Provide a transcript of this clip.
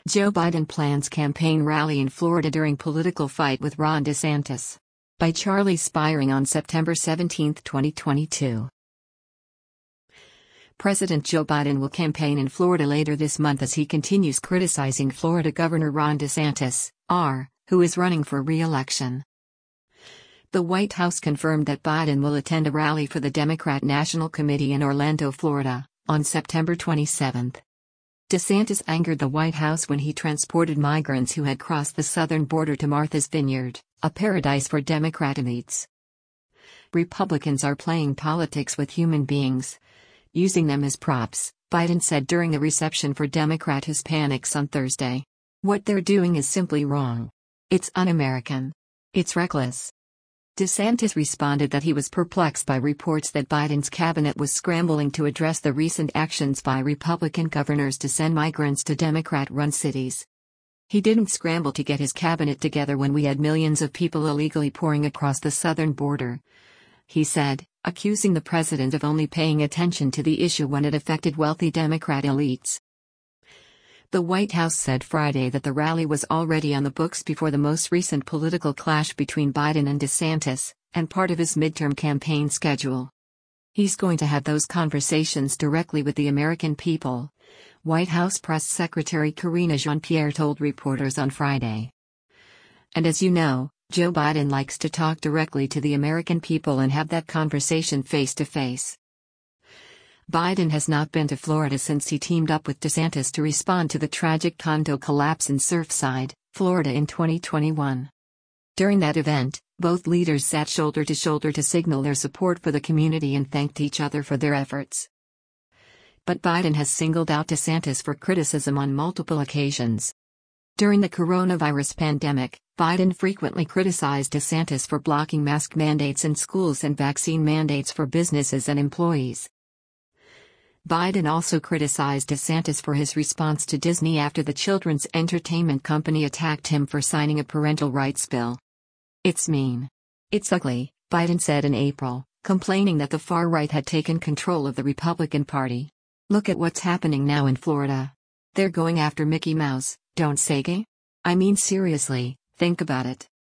Joe Biden plans campaign rally in Florida during political fight with Ron DeSantis. By Charlie Spiring on September 17, 2022. President Joe Biden will campaign in Florida later this month as he continues criticizing Florida Governor Ron DeSantis, who is running for re-election. The White House confirmed that Biden will attend a rally for the Democrat National Committee in Orlando, Florida, on September 27. DeSantis angered the White House when he transported migrants who had crossed the southern border to Martha's Vineyard, a paradise for Democrat elites. Republicans are playing politics with human beings, using them as props, Biden said during a reception for Democrat Hispanics on Thursday. What they're doing is simply wrong. It's un-American. It's reckless. DeSantis responded that he was perplexed by reports that Biden's cabinet was scrambling to address the recent actions by Republican governors to send migrants to Democrat-run cities. He didn't scramble to get his cabinet together when we had millions of people illegally pouring across the southern border, he said, accusing the president of only paying attention to the issue when it affected wealthy Democrat elites. The White House said Friday that the rally was already on the books before the most recent political clash between Biden and DeSantis, and part of his midterm campaign schedule. He's going to have those conversations directly with the American people, White House Press Secretary Karine Jean-Pierre told reporters on Friday. And as you know, Joe Biden likes to talk directly to the American people and have that conversation face to face. Biden has not been to Florida since he teamed up with DeSantis to respond to the tragic condo collapse in Surfside, Florida in 2021. During that event, both leaders sat shoulder to signal their support for the community and thanked each other for their efforts. But Biden has singled out DeSantis for criticism on multiple occasions. During the coronavirus pandemic, Biden frequently criticized DeSantis for blocking mask mandates in schools and vaccine mandates for businesses and employees. Biden also criticized DeSantis for his response to Disney after the children's entertainment company attacked him for signing a parental rights bill. It's mean. It's ugly, Biden said in April, complaining that the far right had taken control of the Republican Party. Look at what's happening now in Florida. They're going after Mickey Mouse, don't say gay? I mean seriously, think about it.